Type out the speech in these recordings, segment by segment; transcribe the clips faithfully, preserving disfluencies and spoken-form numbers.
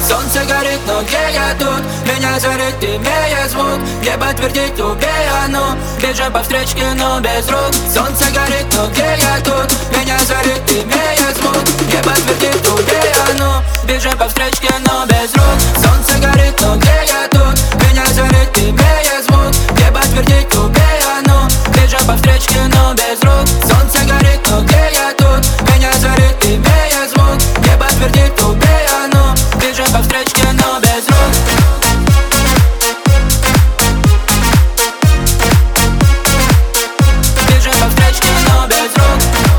Солнце горит, но где я тут? Меня зовет, имея звук. Небо твердит, убей оно. Бежим по встречке, но без рук. Солнце горит, но где я тут? Меня зовет, имея звук. Небо твердит, убей оно. Бежим по встречке, но без рук. Солнце горит, но где я тут? Меня зовет, имея звук. Небо твердит, убей оно. Бежим по встречке, но без рук. Солнце горит, но где я тут? Меня зовет, имея звук. Небо твердит, убей оно. Бежим по встречке, но без рук. Бежим по встречке, но без рук.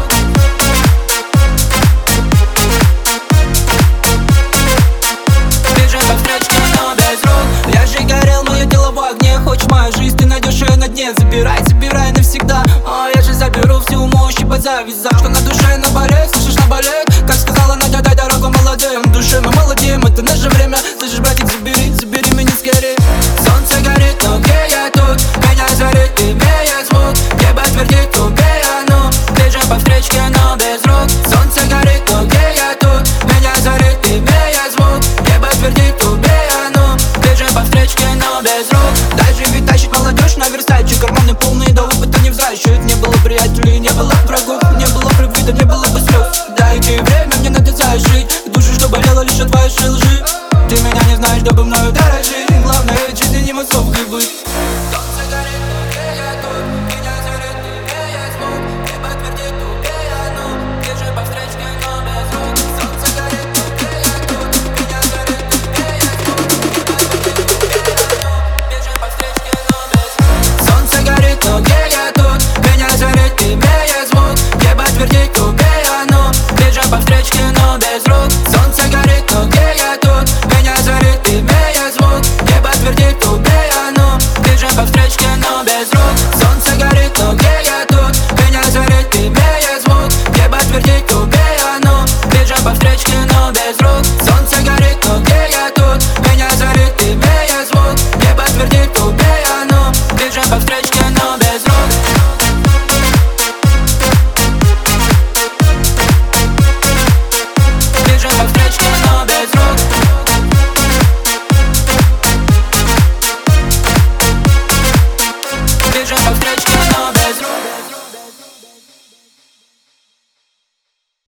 Бежим по встречке, но без рук. Я же горел, мое тело в огне. Хочешь мою жизнь, ты найдешь ее на дне. Забирай, забирай навсегда. О, я же заберу всю мощь и подзавязал. Что на душе наболит, слышишь, наболит. Как сказала Надя, дай дорогу молодым. В душе мы молодеем, это наше время. Слышишь, братик, забери, забери меня скорее. Солнце горит, но где я тут? Меня зовет, имея звук. Небо твердит, убей оно. Бежим по встречке, но без рук. Солнце горит, но где я тут? Меня зовет, имея звук. Небо твердит, убей оно. Бежим по встречке, но без рук. Даже ведь тащит молодежь на версаче. Карманы полные, до опыта не взращивают. Не было приятелей, не было врагов. Не было привыда, не было бы слез. Дайте время, мне надо зажить. Душу, что болела лишь от вашей лжи. Ты меня не знаешь, чтобы мною дорожить. Главное, чуть ли не массовкой быть. Солнце горит, но где я тут? Меня зовет, имея звук. Небо твердит, убей оно. Бежим по встречке, но без рук. Солнце горит, но где я тут? Меня зовет, имея звук. Небо твердит, убей оно. Бежим по встречке, но без рук. Солнце горит, но где я тут? Меня зовет, имея звук. Небо твердит, убей оно. Бежим по встречке, но без рук.